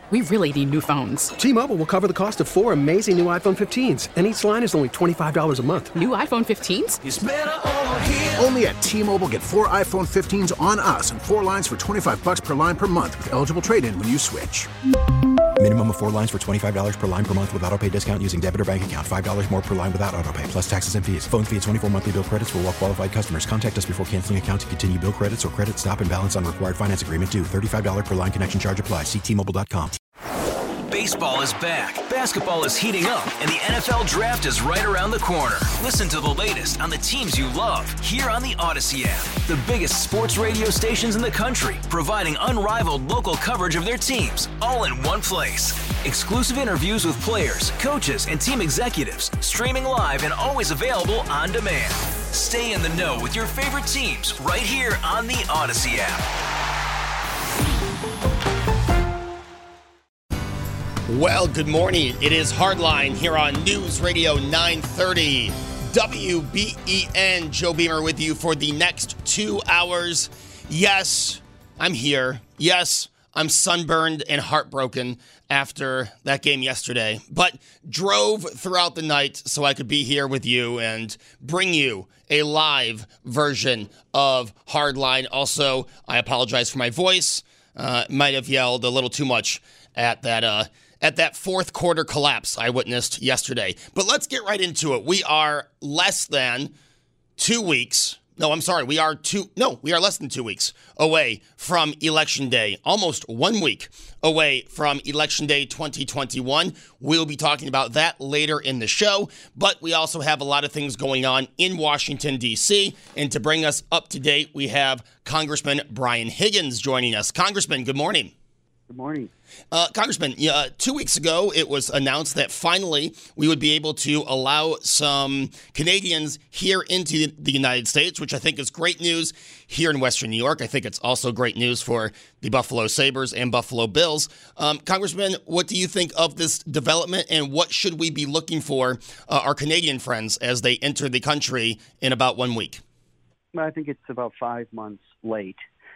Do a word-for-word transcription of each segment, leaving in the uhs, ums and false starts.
We really need new phones. T-Mobile will cover the cost of four amazing new iPhone fifteens, and each line is only twenty-five dollars a month. New iPhone fifteens? It's better over here. Only at T-Mobile, get four iPhone fifteens on us and four lines for twenty-five dollars per line per month with eligible trade-in when you switch. Minimum of four lines for twenty-five dollars per line per month with autopay discount using debit or bank account. five dollars more per line without autopay, plus taxes and fees. Phone fee at twenty-four monthly bill credits for well-qualified customers. Contact us before canceling account to continue bill credits or credit stop and balance on required finance agreement due. thirty-five dollars per line connection charge applies. See T Mobile dot com. Baseball is back, basketball is heating up, and the N F L Draft is right around the corner. Listen to the latest on the teams you love here on the Odyssey app. The biggest sports radio stations in the country, providing unrivaled local coverage of their teams, all in one place. Exclusive interviews with players, coaches, and team executives, streaming live and always available on demand. Stay in the know with your favorite teams right here on the Odyssey app. Well, good morning. It is Hardline here on News Radio nine thirty W B E N. Joe Beamer with you for the next two hours. Yes, I'm here. Yes, I'm sunburned and heartbroken after that game yesterday, but drove throughout the night so I could be here with you and bring you a live version of Hardline. Also, I apologize for my voice. Uh, might have yelled a little too much at that uh, at that fourth quarter collapse I witnessed yesterday. But let's get right into it. We are less than two weeks. No, I'm sorry. We are two. No, we are less than two weeks away from Election Day. Almost one week away from Election Day twenty twenty-one. We'll be talking about that later in the show. But we also have a lot of things going on in Washington, D C. And to bring us up to date, we have Congressman Brian Higgins joining us. Congressman, good morning. Good morning. Uh, Congressman, uh, two weeks ago, it was announced that finally we would be able to allow some Canadians here into the United States, which I think is great news here in Western New York. I think it's also great news for the Buffalo Sabres and Buffalo Bills. Um, Congressman, what do you think of this development, and what should we be looking for uh, our Canadian friends as they enter the country in about one week? Well, I think it's about five months late.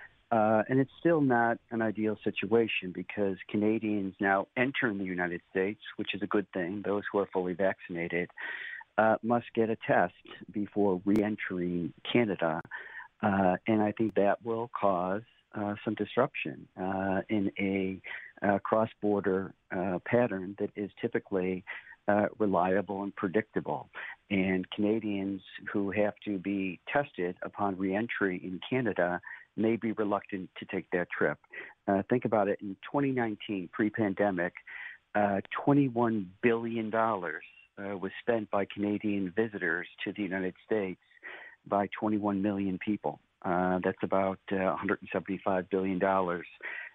Uh, and it's still not an ideal situation because Canadians now entering the United States, which is a good thing, those who are fully vaccinated, uh, must get a test before reentering Canada. Uh, and I think that will cause uh, some disruption uh, in a uh, cross-border uh, pattern that is typically uh, reliable and predictable. And Canadians who have to be tested upon reentry in Canada may be reluctant to take that trip. Uh, think about it. In twenty nineteen, pre-pandemic, uh, twenty-one billion dollars uh, was spent by Canadian visitors to the United States by twenty-one million people. Uh, that's about uh, one hundred seventy-five billion dollars,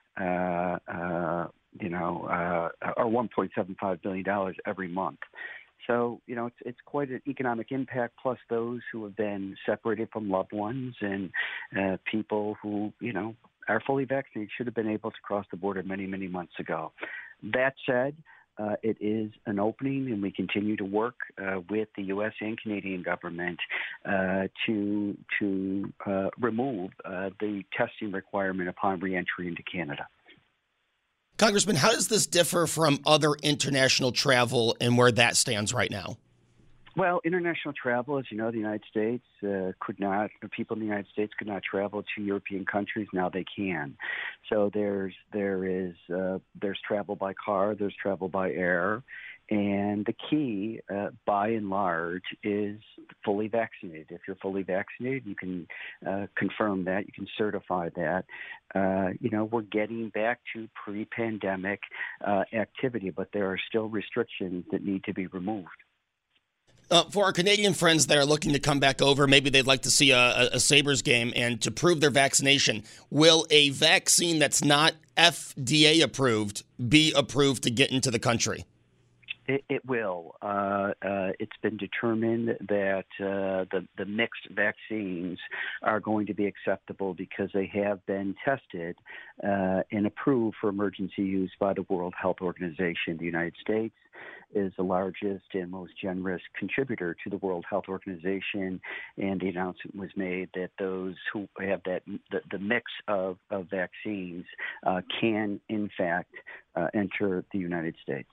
uh, uh, you know, uh, or one point seven five billion dollars every month. So, you know, it's it's quite an economic impact, plus those who have been separated from loved ones and uh, people who, you know, are fully vaccinated should have been able to cross the border many, many months ago. That said, uh, it is an opening, and we continue to work uh, with the U S and Canadian government uh, to, to uh, remove uh, the testing requirement upon reentry into Canada. Congressman, how does this differ from other international travel and where that stands right now? Well, international travel, as you know, the United States uh, could not, the people in the United States could not travel to European countries. Now they can. So there's there is uh, there's travel by car, there's travel by air, and the key, uh, by and large, is fully vaccinated. If you're fully vaccinated, you can uh, confirm that, you can certify that. Uh, you know, we're getting back to pre-pandemic uh, activity, but there are still restrictions that need to be removed. Uh, for our Canadian friends that are looking to come back over, maybe they'd like to see a, a Sabres game, and to prove their vaccination, will a vaccine that's not F D A approved be approved to get into the country? It, it will. Uh, uh, it's been determined that uh, the, the mixed vaccines are going to be acceptable because they have been tested uh, and approved for emergency use by the World Health Organization. The United States is the largest and most generous contributor to the World Health Organization, and the announcement was made that those who have that the, the mix of, of vaccines uh, can, in fact, uh, enter the United States.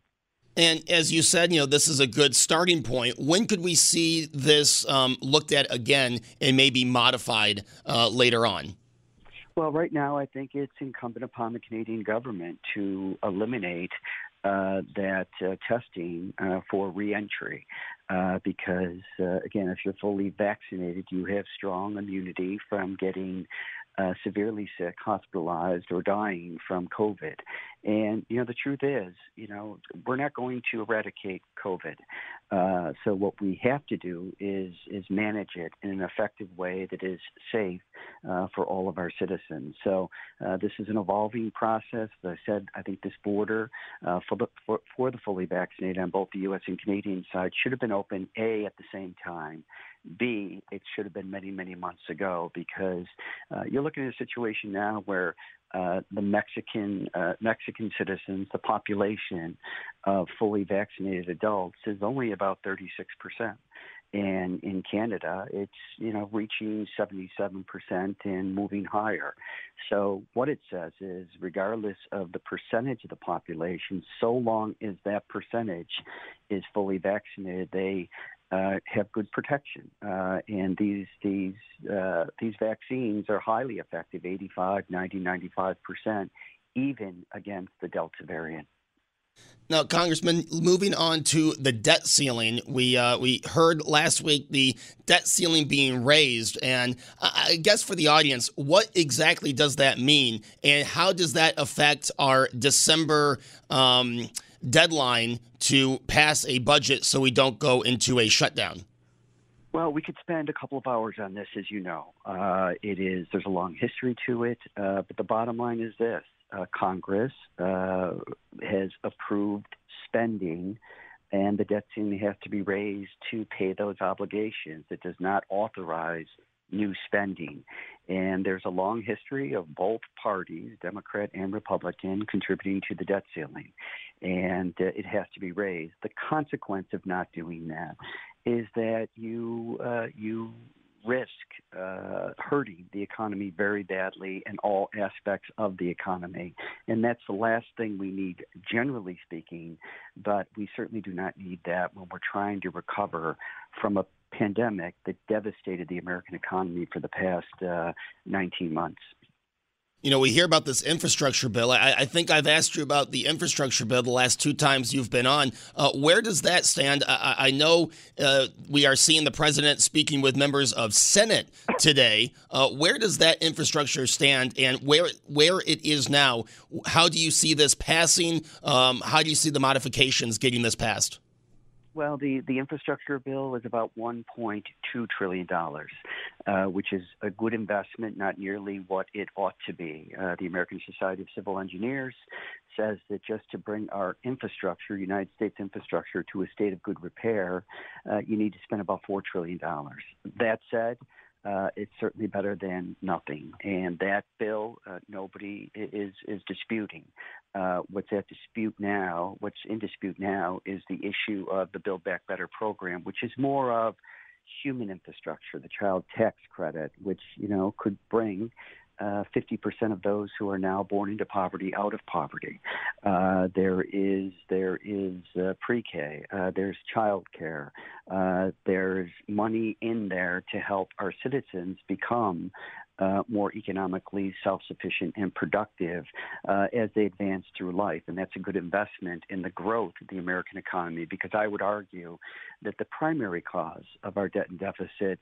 And as you said, you know, this is a good starting point. When could we see this um, looked at again and maybe modified uh, later on? Well, right now, I think it's incumbent upon the Canadian government to eliminate uh, that uh, testing uh, for reentry. Uh, because, uh, again, if you're fully vaccinated, you have strong immunity from getting uh, severely sick, hospitalized, or dying from COVID. And, you know, the truth is, you know, we're not going to eradicate COVID. Uh, so what we have to do is is manage it in an effective way that is safe uh, for all of our citizens. So uh, this is an evolving process. As I said, I think this border uh, for, the, for, for the fully vaccinated on both the U S and Canadian side should have been open, A, at the same time. B, it should have been many, many months ago, because uh, you're looking at a situation now where uh, the Mexican uh, Mexican citizens, the population of fully vaccinated adults, is only about thirty-six percent. And in Canada, it's, you know, reaching seventy-seven percent and moving higher. So what it says is, regardless of the percentage of the population, so long as that percentage is fully vaccinated, they uh, have good protection. Uh, and these these uh, these vaccines are highly effective, eighty-five, ninety, ninety-five percent, even against the Delta variant. Now, Congressman, moving on to the debt ceiling, we uh, we heard last week the debt ceiling being raised, and I guess for the audience, what exactly does that mean, and how does that affect our December um, deadline to pass a budget so we don't go into a shutdown? Well, we could spend a couple of hours on this, as you know. Uh, it is there's a long history to it, uh, but the bottom line is this. Uh, Congress uh, has approved spending, and the debt ceiling has to be raised to pay those obligations. It does not authorize new spending. And there's a long history of both parties, Democrat and Republican, contributing to the debt ceiling. And uh, it has to be raised. The consequence of not doing that is that you uh, you risk uh, hurting the economy very badly in all aspects of the economy. And that's the last thing we need, generally speaking, but we certainly do not need that when we're trying to recover from a pandemic that devastated the American economy for the past uh, nineteen months. You know, we hear about this infrastructure bill. I, I think I've asked you about the infrastructure bill the last two times you've been on. Uh, where does that stand? I, I know uh, we are seeing the president speaking with members of Senate today. Uh, where does that infrastructure stand, and where where it is now? How do you see this passing? Um, how do you see the modifications getting this passed? Well, the, the infrastructure bill is about one point two trillion dollars, uh, which is a good investment, not nearly what it ought to be. Uh, the American Society of Civil Engineers says that just to bring our infrastructure, United States infrastructure, to a state of good repair, uh, you need to spend about four trillion dollars. That said, Uh, it's certainly better than nothing. And that bill, uh, nobody is is disputing. Uh, what's at dispute now, what's in dispute now, is the issue of the Build Back Better program, which is more of human infrastructure, the child tax credit, which, you know, could bring Uh, fifty percent of those who are now born into poverty out of poverty. Uh, there is there is uh, pre-K. Uh, there's child care. Uh, there's money in there to help our citizens become uh, more economically self-sufficient and productive uh, as they advance through life. And that's a good investment in the growth of the American economy, because I would argue that the primary cause of our debt and deficit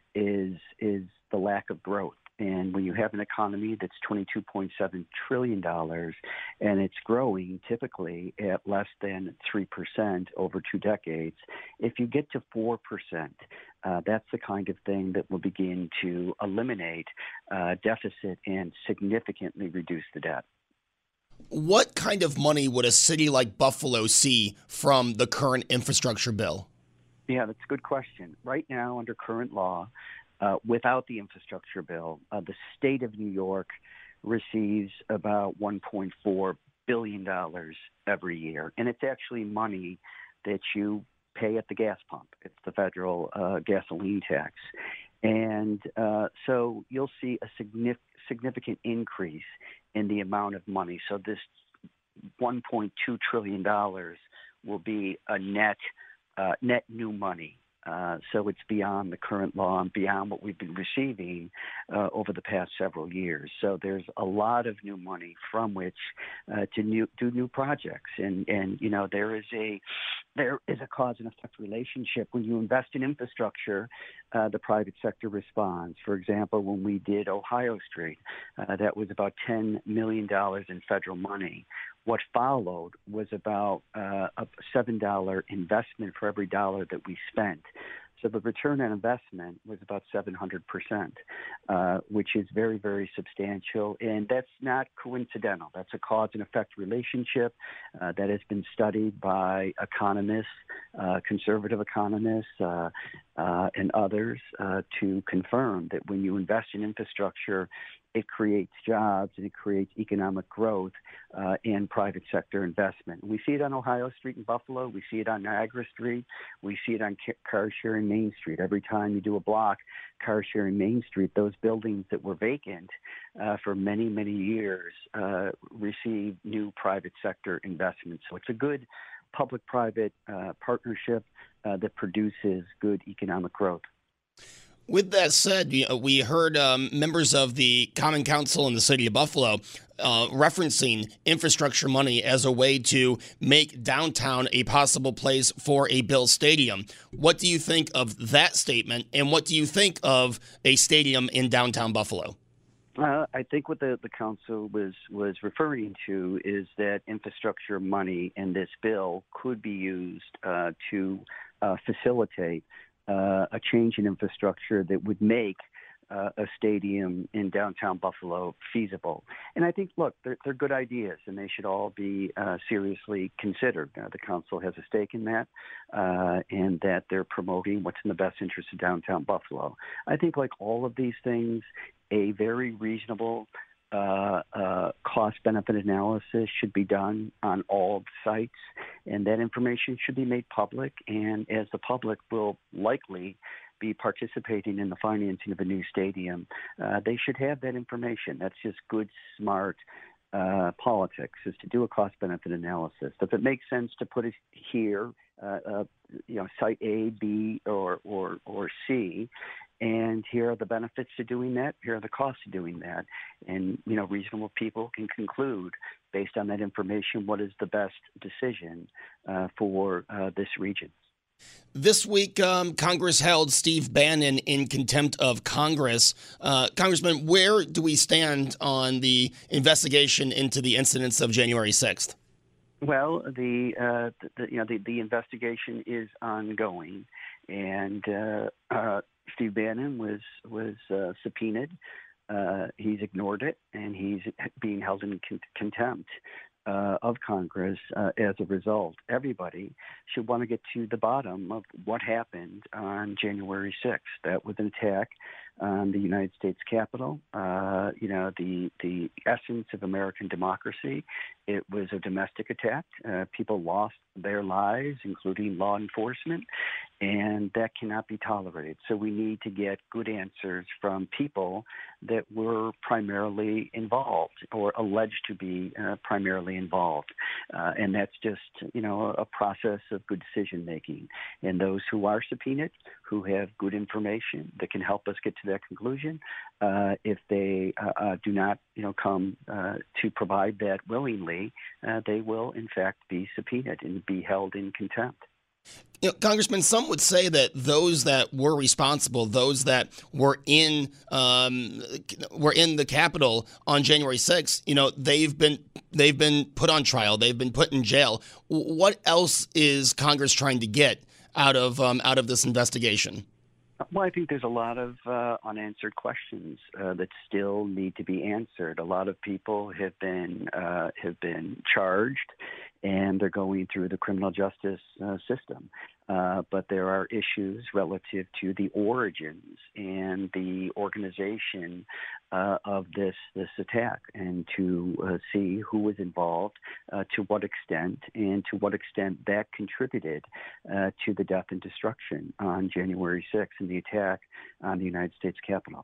is is the lack of growth. And when you have an economy that's twenty-two point seven trillion dollars and it's growing typically at less than three percent over two decades, if you get to four percent, uh, that's the kind of thing that will begin to eliminate uh, deficit and significantly reduce the debt. What kind of money would a city like Buffalo see from the current infrastructure bill? Yeah, that's a good question. Right now, under current law, uh, without the infrastructure bill, uh, the state of New York receives about one point four billion dollars every year. And it's actually money that you pay at the gas pump. It's the federal uh, gasoline tax. And uh, so you'll see a signif- significant increase in the amount of money. So this one point two trillion dollars will be a net uh, net new money. Uh, so it's beyond the current law and beyond what we've been receiving uh, over the past several years. So there's a lot of new money from which uh, to new, do new projects. And, and, you know, there is a there is a cause and effect relationship. When you invest in infrastructure, uh, the private sector responds. For example, when we did Ohio Street, uh, that was about ten million dollars in federal money. What followed was about uh, a seven dollars investment for every dollar that we spent. So the return on investment was about seven hundred percent, uh, which is very, very substantial. And that's not coincidental. That's a cause and effect relationship uh, that has been studied by economists, uh, conservative economists, uh, uh, and others uh, to confirm that when you invest in infrastructure, it creates jobs and it creates economic growth uh, and private sector investment. We see it on Ohio Street in Buffalo. We see it on Niagara Street. We see it on car sharing Main Street. Every time you do a block, car sharing Main Street, those buildings that were vacant uh, for many, many years uh, receive new private sector investment. So it's a good public-private uh, partnership uh, that produces good economic growth. With that said, we heard um, members of the Common Council in the city of Buffalo uh, referencing infrastructure money as a way to make downtown a possible place for a Bills stadium. What do you think of that statement, and what do you think of a stadium in downtown Buffalo? Uh, I think what the, the council was, was referring to is that infrastructure money in this bill could be used uh, to uh, facilitate Uh, a change in infrastructure that would make uh, a stadium in downtown Buffalo feasible. And I think, look, they're, they're good ideas, and they should all be uh, seriously considered. Uh, the council has a stake in that, uh, and that they're promoting what's in the best interest of downtown Buffalo. I think, like all of these things, a very reasonable Uh, uh, cost-benefit analysis should be done on all sites, and that information should be made public. And as the public will likely be participating in the financing of a new stadium, uh, they should have that information. That's just good, smart uh, politics, is to do a cost-benefit analysis. If it makes sense to put it here, uh, uh, you know, site A, B, or or or C, and here are the benefits to doing that, here are the costs of doing that. And, you know, reasonable people can conclude, based on that information, what is the best decision uh, for uh, this region. This week, um, Congress held Steve Bannon in contempt of Congress. Uh, Congressman, where do we stand on the investigation into the incidents of January sixth? Well, the, uh, the you know the, the investigation is ongoing, and uh, uh, Steve Bannon was was uh, subpoenaed. Uh, he's ignored it, and he's being held in con- contempt uh, of Congress uh, as a result. Everybody should want to get to the bottom of what happened on January sixth. That was an attack on the United States Capitol. Uh, you know, the the essence of American democracy. It was a domestic attack. Uh, people lost their lives, including law enforcement, and that cannot be tolerated. So we need to get good answers from people that were primarily involved or alleged to be uh, primarily involved. Uh, and that's just, you know, a process of good decision making. And those who are subpoenaed, who have good information that can help us get to that conclusion, uh, if they uh, uh, do not, you know, come uh, to provide that willingly, uh, they will, in fact, be subpoenaed and be held in contempt. You know, Congressman, some would say that those that were responsible, those that were in um, were in the Capitol on January sixth, you know, they've been they've been put on trial, they've been put in jail. What else is Congress trying to get out of um, out of this investigation? Well, I think there's a lot of uh, unanswered questions uh, that still need to be answered. A lot of people have been uh, have been charged, and they're going through the criminal justice uh, system. Uh, but there are issues relative to the origins and the organization uh, of this this attack, and to uh, see who was involved, uh, to what extent, and to what extent that contributed uh, to the death and destruction on January sixth and the attack on the United States Capitol.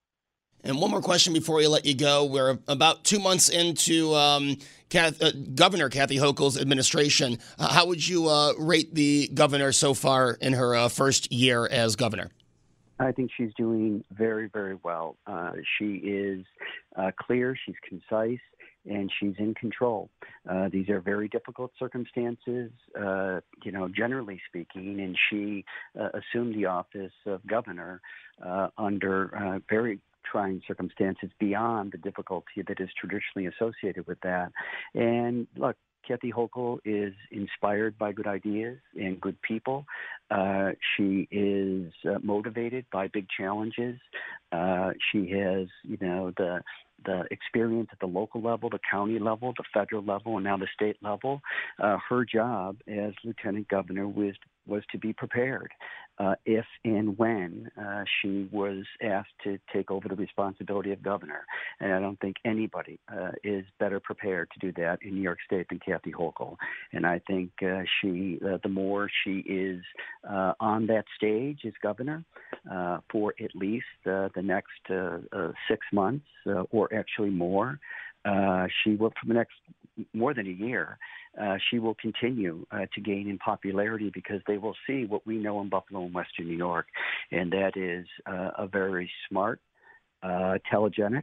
And one more question before we let you go. We're about two months into um, Kath, uh, Governor Kathy Hochul's administration. Uh, how would you uh, rate the governor so far in her uh, first year as governor? I think she's doing very, very well. Uh, she is uh, clear, she's concise, and she's in control. Uh, these are very difficult circumstances, uh, you know, generally speaking, and she uh, assumed the office of governor uh, under uh, very trying circumstances beyond the difficulty that is traditionally associated with that. And look, Kathy Hochul is inspired by good ideas and good people. Uh, she is uh, motivated by big challenges. Uh, she has, you know, the the experience at the local level, the county level, the federal level, and now the state level. Uh, her job as lieutenant governor was was to be prepared uh, if and when uh, she was asked to take over the responsibility of governor. And I don't think anybody uh, is better prepared to do that in New York State than Kathy Hochul. And I think uh, she, uh, the more she is uh, on that stage as governor uh, for at least uh, the next uh, uh, six months uh, or actually more, uh, she will, for the next more than a year, uh, she will continue uh, to gain in popularity, because they will see what we know in Buffalo and Western New York, and that is uh, a very smart, uh, telegenic,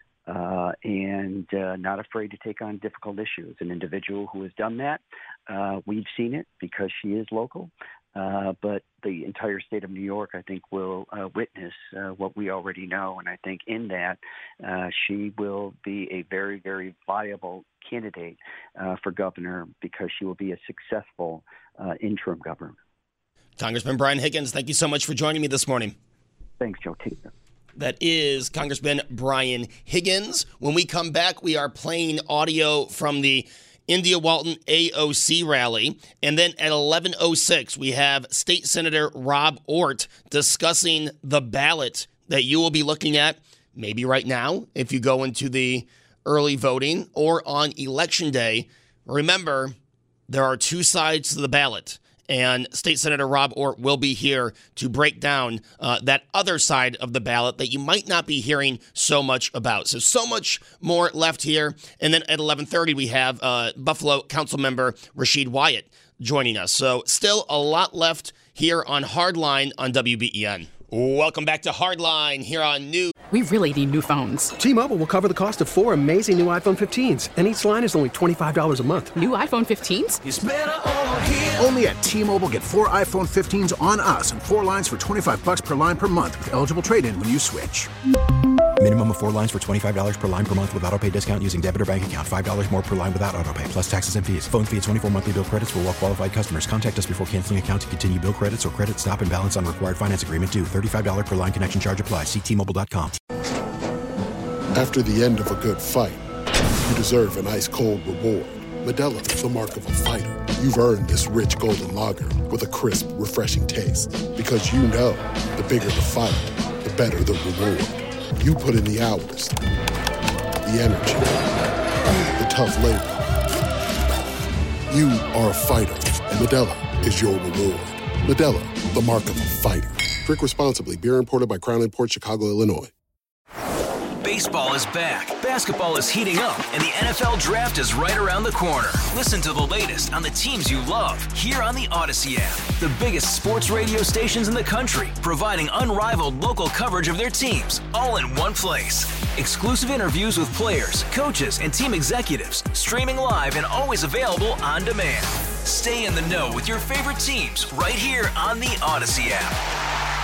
uh, and uh, not afraid to take on difficult issues. An individual who has done that, uh, we've seen it because she is local. Uh, but the entire state of New York, I think, will uh, witness uh, what we already know. And I think in that, uh, she will be a very, very viable candidate uh, for governor, because she will be a successful uh, interim governor. Congressman Brian Higgins, thank you so much for joining me this morning. Thanks, Joe. Take care. That is Congressman Brian Higgins. When we come back, we are playing audio from the India Walton A O C rally. And then at eleven oh six, we have State Senator Rob Ortt discussing the ballot that you will be looking at maybe right now if you go into the early voting, or on Election Day. Remember, there are two sides to the ballot, and State Senator Rob Ortt will be here to break down uh, that other side of the ballot that you might not be hearing so much about. So, so much more left here. And then at eleven thirty, we have uh, Buffalo Councilmember Rasheed Wyatt joining us. So still a lot left here on Hardline on W B E N. Welcome back to Hardline here on New. We really need new phones. T-Mobile will cover the cost of four amazing new iPhone fifteens, and each line is only twenty-five dollars a month. New iPhone fifteens? It's better over here. Only at T-Mobile, get four iPhone fifteens on us and four lines for twenty-five bucks per line per month with eligible trade-in when you switch. Minimum of four lines for twenty-five dollars per line per month with autopay discount using debit or bank account. five dollars more per line without autopay, plus taxes and fees. Phone fee at twenty-four monthly bill credits for well-qualified customers. Contact us before canceling account to continue bill credits or credit stop and balance on required finance agreement due. thirty-five dollars per line connection charge applies. See T Mobile dot com. After the end of a good fight, you deserve an ice-cold reward. Modelo is the mark of a fighter. You've earned this rich golden lager with a crisp, refreshing taste. Because you know, the bigger the fight, the better the reward. You put in the hours, the energy, the tough labor. You are a fighter, and Modelo is your reward. Modelo, the mark of a fighter. Drink responsibly. Beer imported by Crown Imports, Chicago, Illinois. Baseball is back, basketball is heating up, and the N F L Draft is right around the corner. Listen to the latest on the teams you love here on the Odyssey app. The biggest sports radio stations in the country, providing unrivaled local coverage of their teams, all in one place. Exclusive interviews with players, coaches, and team executives, streaming live and always available on demand. Stay in the know with your favorite teams right here on the Odyssey app.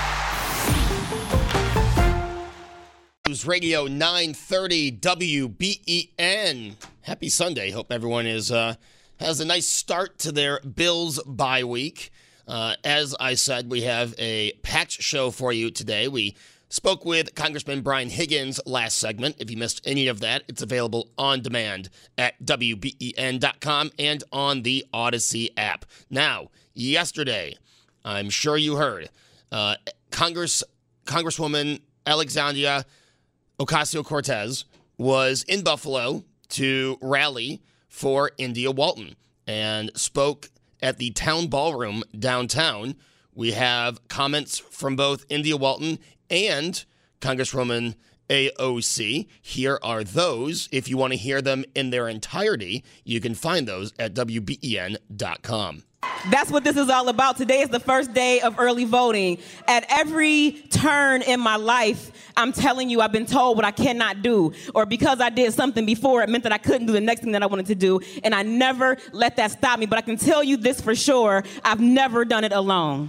News Radio nine thirty W B E N. Happy Sunday. Hope everyone is uh, has a nice start to their Bills bye week. Uh, as I said, we have a packed show for you today. We spoke with Congressman Brian Higgins last segment. If you missed any of that, it's available on demand at W B E N dot com and on the Odyssey app. Now, yesterday, I'm sure you heard, uh, Congress Congresswoman Alexandria Ocasio-Cortez was in Buffalo to rally for India Walton and spoke at the town ballroom downtown. We have comments from both India Walton and Congresswoman A O C. Here are those. If you want to hear them in their entirety, you can find those at W B E N dot com. That's what this is all about. Today is the first day of early voting. At every turn in my life, I'm telling you, I've been told what I cannot do. Or because I did something before, it meant that I couldn't do the next thing that I wanted to do. And I never let that stop me. But I can tell you this for sure, I've never done it alone.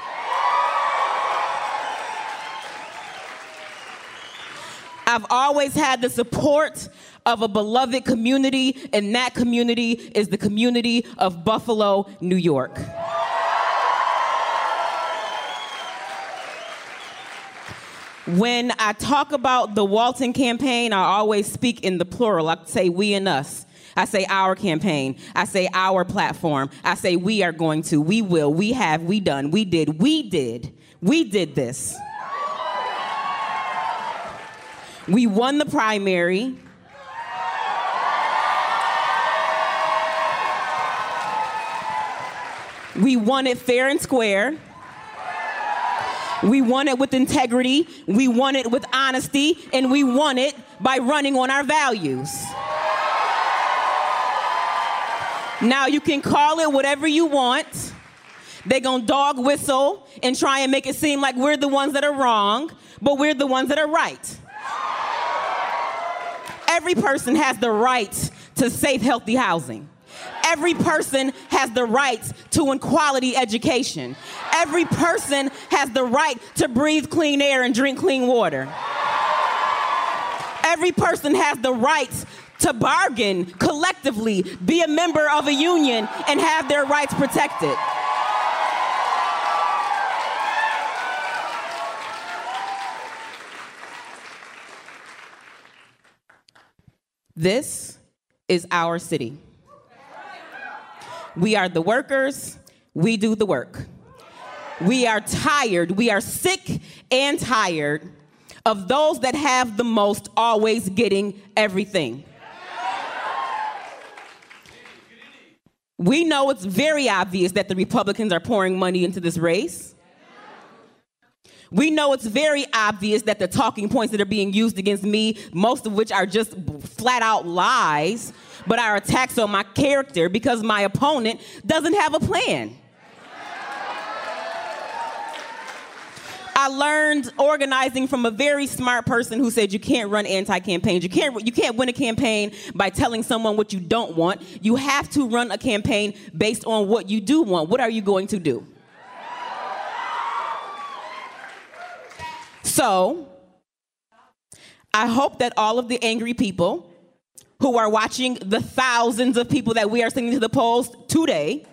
I've always had the support of a beloved community, and that community is the community of Buffalo, New York. When I talk about the Walton campaign, I always speak in the plural. I say we and us. I say our campaign. I say our platform. I say we are going to, we will, we have, we done, we did, we did, we did this. We won the primary. We won it fair and square. We won it with integrity. We won it with honesty. And we won it by running on our values. Now you can call it whatever you want. They're gonna dog whistle and try and make it seem like we're the ones that are wrong, but we're the ones that are right. Every person has the right to safe, healthy housing. Every person has the right to a quality education. Every person has the right to breathe clean air and drink clean water. Every person has the right to bargain collectively, be a member of a union, and have their rights protected. This is our city. We are the workers. We do the work. We are tired. We are sick and tired of those that have the most always getting everything. We know it's very obvious that the Republicans are pouring money into this race. We know it's very obvious that the talking points that are being used against me, most of which are just flat out lies, but are attacks on my character because my opponent doesn't have a plan. I learned organizing from a very smart person who said you can't run anti-campaigns. You can't, you can't win a campaign by telling someone what you don't want. You have to run a campaign based on what you do want. What are you going to do? So, I hope that all of the angry people who are watching the thousands of people that we are sending to the polls today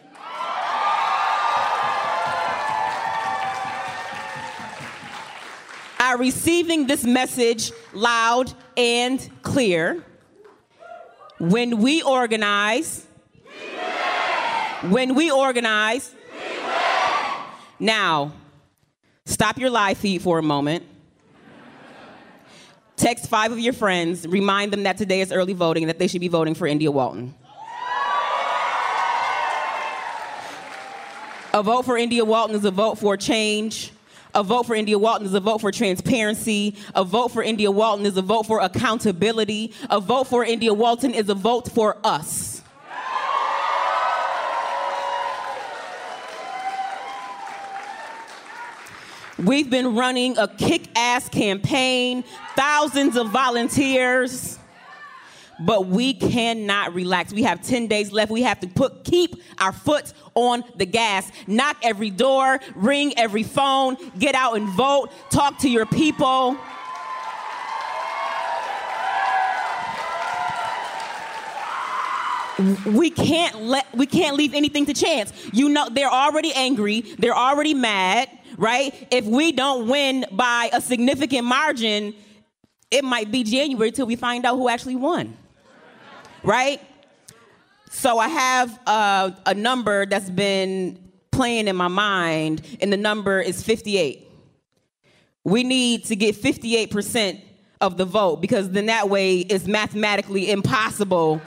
are receiving this message loud and clear. When we organize, we win. When we organize, we win. Now, stop your live feed for a moment. Text five of your friends, remind them that today is early voting and that they should be voting for India Walton. A vote for India Walton is a vote for change. A vote for India Walton is a vote for transparency. A vote for India Walton is a vote for accountability. A vote for India Walton is a vote for us. We've been running a kick-ass campaign, thousands of volunteers, but we cannot relax. We have ten days left. We have to put, keep our foot on the gas. Knock every door, ring every phone, get out and vote, talk to your people. we can't let we can't leave anything to chance. You know, they're already angry, they're already mad, right? If we don't win by a significant margin, it might be January till we find out who actually won, right? So I have uh, a number that's been playing in my mind, and the number is fifty-eight. We need to get fifty-eight percent of the vote, because then that way it's mathematically impossible.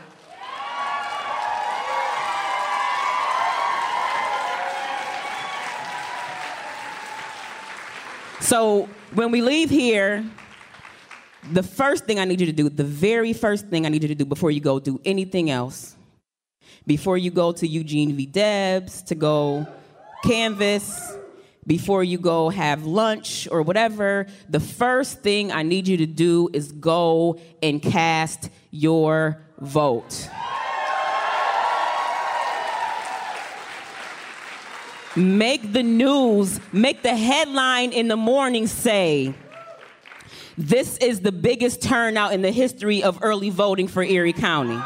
So when we leave here, the first thing I need you to do, the very first thing I need you to do before you go do anything else, before you go to Eugene V. Debs to go canvass, before you go have lunch or whatever, the first thing I need you to do is go and cast your vote. Make the news, make the headline in the morning say, this is the biggest turnout in the history of early voting for Erie County.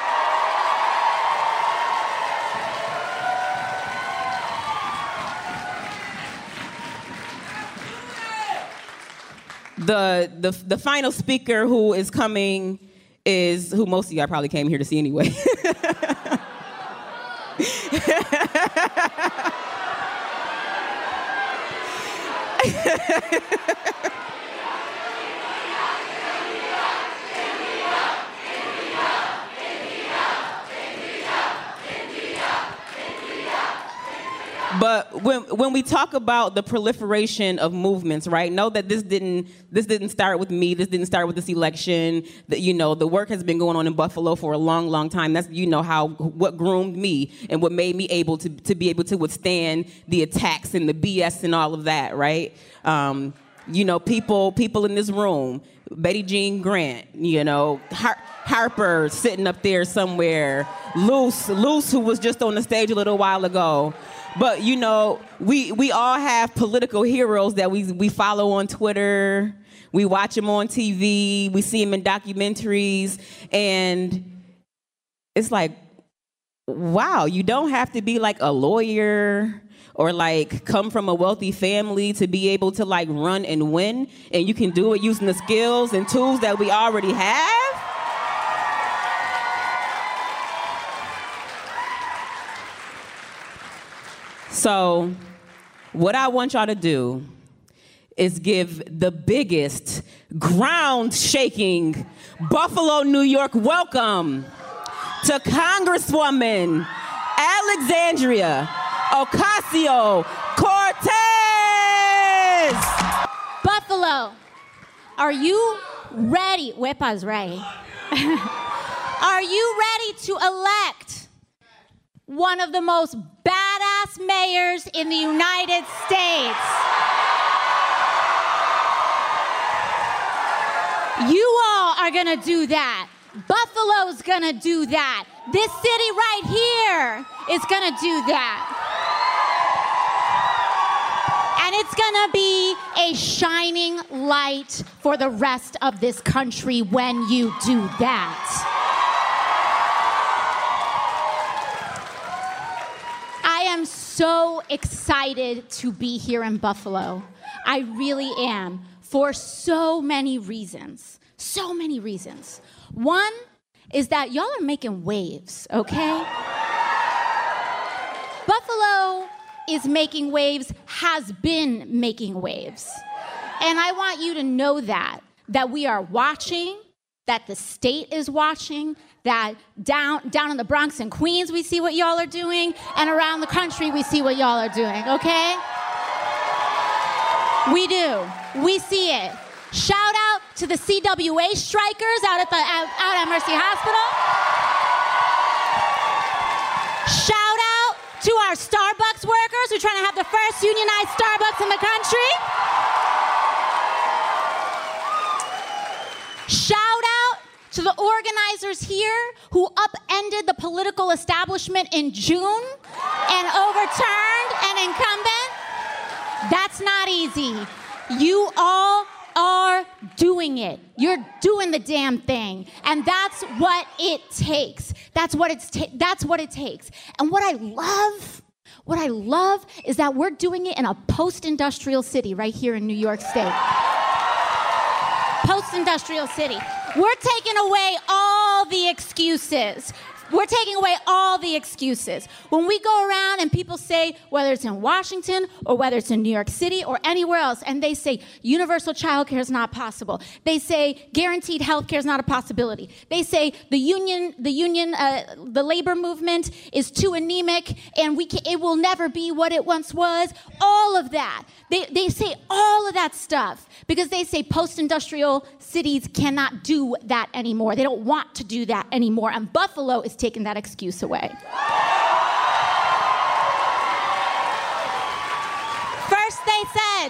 The, the, the final speaker who is coming is who most of y'all probably came here to see anyway. But when when we talk about the proliferation of movements, right? Know that this didn't this didn't start with me. This didn't start with this election. That, you know, the work has been going on in Buffalo for a long, long time. That's, you know, how what groomed me and what made me able to to be able to withstand the attacks and the B S and all of that, right? Um, you know, people people in this room, Betty Jean Grant, you know, Har- Harper sitting up there somewhere, Luce, Luce, who was just on the stage a little while ago. But, you know, we we all have political heroes that we we follow on Twitter. We watch them on T V. We see them in documentaries. And it's like, wow, you don't have to be like a lawyer or like come from a wealthy family to be able to like run and win. And you can do it using the skills and tools that we already have. So what I want y'all to do is give the biggest, ground-shaking Buffalo, New York welcome to Congresswoman Alexandria Ocasio-Cortez. Buffalo, are you ready? Wepa's right. Are you ready to elect one of the most badass mayors in the United States? You all are gonna do that. Buffalo's gonna do that. This city right here is gonna do that. And it's gonna be a shining light for the rest of this country when you do that. I am so excited to be here in Buffalo. I really am, for so many reasons. So many reasons. One is that y'all are making waves, okay? Buffalo is making waves, has been making waves. And I want you to know that, that we are watching, that the state is watching, that down, down in the Bronx and Queens, we see what y'all are doing, and around the country, we see what y'all are doing, okay? We do. We see it. Shout out to the C W A strikers out at, the, out, out at Mercy Hospital. Shout out to our Starbucks workers who are trying to have the first unionized Starbucks in the country. Shout out to the organizers here who upended the political establishment in June and overturned an incumbent. That's not easy. You all are doing it. You're doing the damn thing. And that's what it takes. That's what it's ta- that's what it takes. And what I love, what I love is that we're doing it in a post-industrial city right here in New York State. Post-industrial city. We're taking away all the excuses. We're taking away all the excuses. When we go around and people say, whether it's in Washington or whether it's in New York City or anywhere else, and they say universal child care is not possible. They say guaranteed health care is not a possibility. They say the union, the union, uh, the labor movement is too anemic and we can, it will never be what it once was. All of that. They, they say all of that stuff because they say post-industrial cities cannot do that anymore. They don't want to do that anymore. And Buffalo is taking that excuse away. First they said,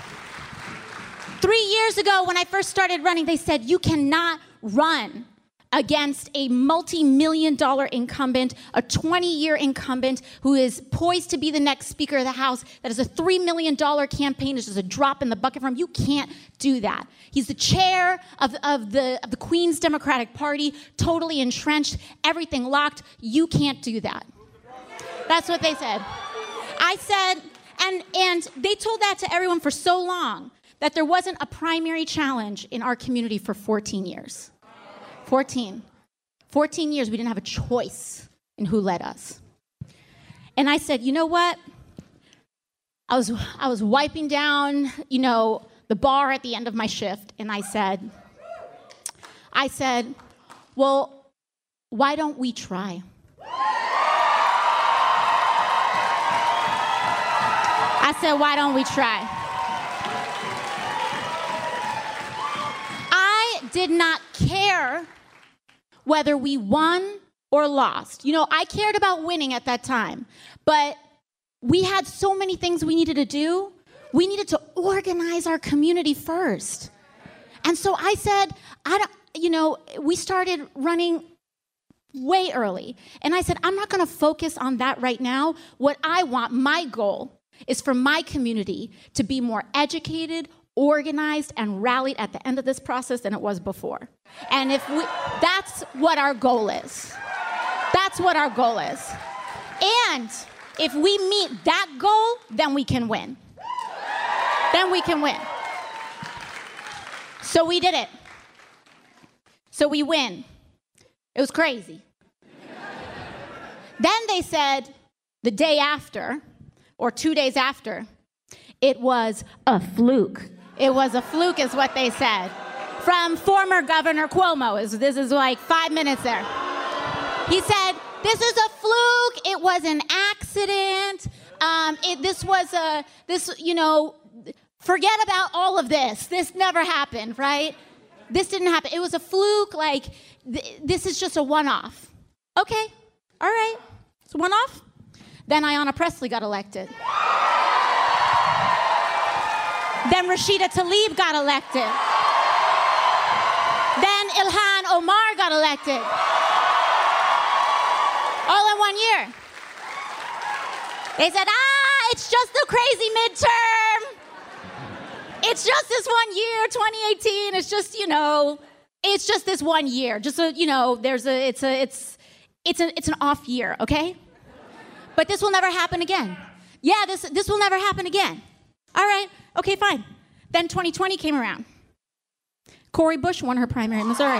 three years ago when I first started running, they said, you cannot run against a multi-million dollar incumbent, a twenty-year incumbent who is poised to be the next Speaker of the House, that is a three million dollar campaign, is just a drop in the bucket for him. You can't do that. He's the chair of, of, the, of the Queen's Democratic Party, totally entrenched, everything locked. You can't do that. That's what they said. I said, and, and they told that to everyone for so long that there wasn't a primary challenge in our community for fourteen years. fourteen. fourteen years, we didn't have a choice in who led us. And I said, you know what? I was I was wiping down, you know, the bar at the end of my shift, and I said, I said, well, why don't we try? I said, why don't we try? I did not care whether we won or lost. You know, I cared about winning at that time, but we had so many things we needed to do. We needed to organize our community first. And so I said, I don't, you know, we started running way early. And I said, I'm not going to focus on that right now. What I want, my goal, is for my community to be more educated, organized, and rallied at the end of this process than it was before. And if we, that's what our goal is. That's what our goal is. And if we meet that goal, then we can win. Then we can win. So we did it. So we win. It was crazy. Then they said the day after, or two days after, it was a fluke. It was a fluke is what they said. From former Governor Cuomo. This is like five minutes there. He said, this is a fluke. It was an accident. Um, it, this was a, this, you know, forget about all of this. This never happened, right? This didn't happen. It was a fluke. Like, th- this is just a one-off. Okay, all right. It's a one-off. Then Ayanna Pressley got elected. Then Rashida Tlaib got elected. Then Ilhan Omar got elected. All in one year. They said, ah, it's just a crazy midterm. It's just this one year, twenty eighteen. It's just, you know, it's just this one year. Just so, you know, there's a, it's a, it's, it's a, it's an off year, okay? But this will never happen again. Yeah, this, this will never happen again. All right, okay, fine. Then twenty twenty came around. Cori Bush won her primary in Missouri.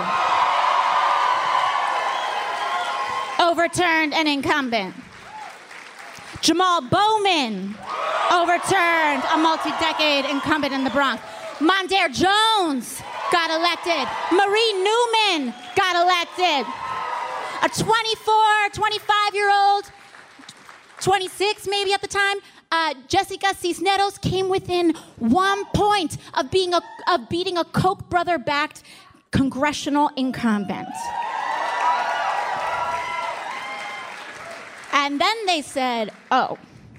Overturned an incumbent. Jamal Bowman overturned a multi-decade incumbent in the Bronx. Mondaire Jones got elected. Marie Newman got elected. A twenty-four, twenty-five-year-old, twenty-six maybe at the time, uh, Jessica Cisneros came within one point of being a, of beating a Koch brother-backed congressional incumbent. And then they said, oh,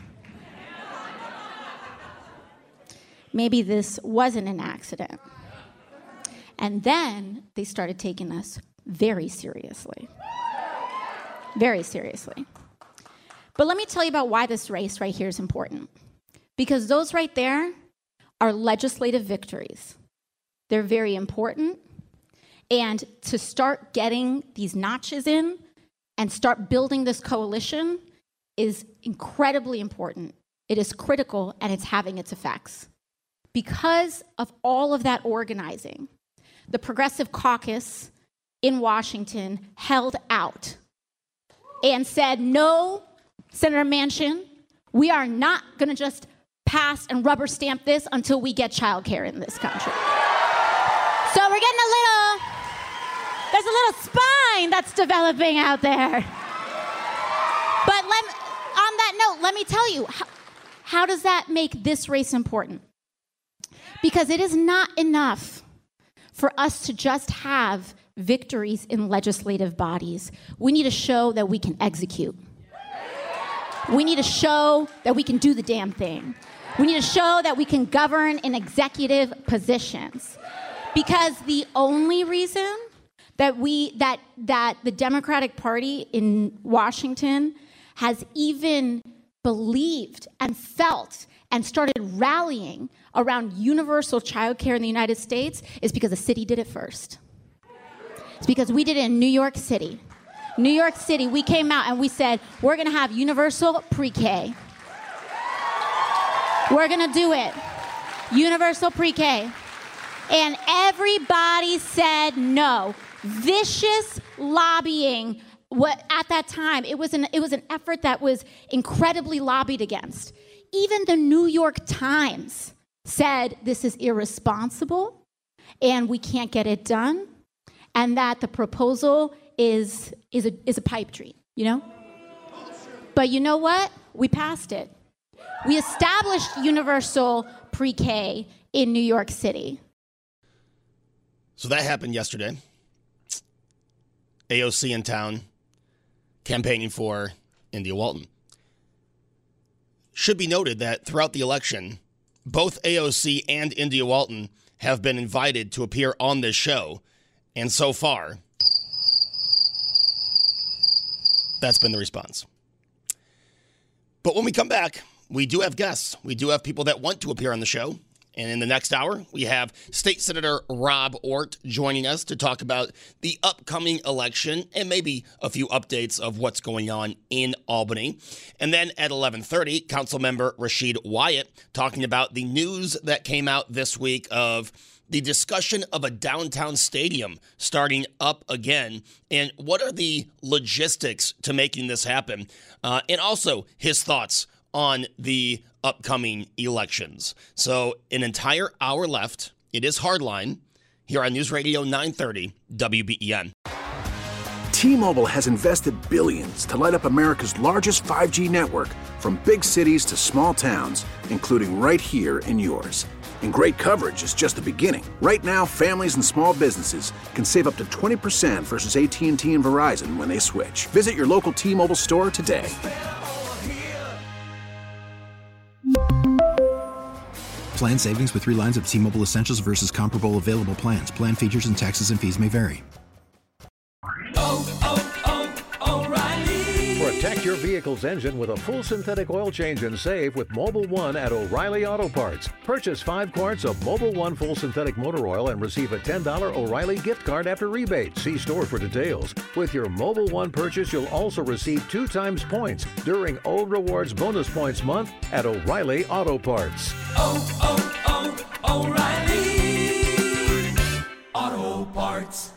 maybe this wasn't an accident. And then they started taking us very seriously. Very seriously. But let me tell you about why this race right here is important. Because those right there are legislative victories. They're very important. And to start getting these notches in and start building this coalition is incredibly important. It is critical, and it's having its effects. Because of all of that organizing, the Progressive Caucus in Washington held out and said, no, Senator Manchin, we are not going to just pass and rubber stamp this until we get childcare in this country. So we're getting a little, there's a little spine that's developing out there. But let, on that note, let me tell you, how, how does that make this race important? Because it is not enough for us to just have victories in legislative bodies. We need to show that we can execute. We need to show that we can do the damn thing. We need to show that we can govern in executive positions. Because the only reason that we that that the Democratic Party in Washington has even believed and felt and started rallying around universal childcare in the United States is because the city did it first. It's because we did it in New York City. New York City, we came out and we said, we're gonna have universal pre-K. We're gonna do it. Universal pre-K. And everybody said no. Vicious lobbying. What at that time, it was an it was an effort that was incredibly lobbied against. Even the New York Times said this is irresponsible and we can't get it done, and that the proposal is is a is a pipe dream, you know? But you know what? We passed it. We established universal pre-K in New York City. So that happened yesterday. A O C in town campaigning for India Walton. Should be noted that throughout the election, both A O C and India Walton have been invited to appear on this show. And so far, that's been the response. But when we come back, we do have guests. We do have people that want to appear on the show. And in the next hour, we have State Senator Rob Ortt joining us to talk about the upcoming election and maybe a few updates of what's going on in Albany. And then at eleven thirty, Councilmember Rashid Wyatt talking about the news that came out this week of the discussion of a downtown stadium starting up again, and what are the logistics to making this happen, uh, and also his thoughts on the upcoming elections. So an entire hour left. It is Hardline here on News Radio nine thirty W B E N. T-Mobile has invested billions to light up America's largest five G network, from big cities to small towns, including right here in yours. And great coverage is just the beginning. Right now, families and small businesses can save up to twenty percent versus A T and T and Verizon when they switch. Visit your local T-Mobile store today. Plan savings with three lines of T-Mobile Essentials versus comparable available plans. Plan features and taxes and fees may vary. Oh, oh, oh, O'Reilly. Protect your vehicle's engine with a full synthetic oil change and save with Mobil one at O'Reilly Auto Parts. Purchase five quarts of Mobil one full synthetic motor oil and receive a ten dollars O'Reilly gift card after rebate. See store for details. With your Mobil one purchase, you'll also receive two times points during O Rewards Bonus Points Month at O'Reilly Auto Parts. Oh, oh, oh, O'Reilly Auto Parts.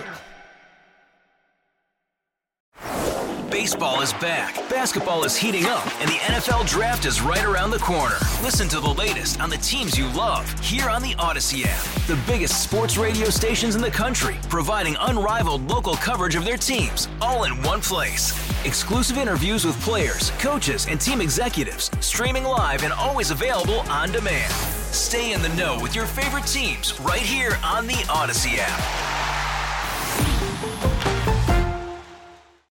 Baseball is back, basketball is heating up, and the N F L Draft is right around the corner. Listen to the latest on the teams you love here on the Odyssey app. The biggest sports radio stations in the country, providing unrivaled local coverage of their teams, all in one place. Exclusive interviews with players, coaches, and team executives, streaming live and always available on demand. Stay in the know with your favorite teams right here on the Odyssey app.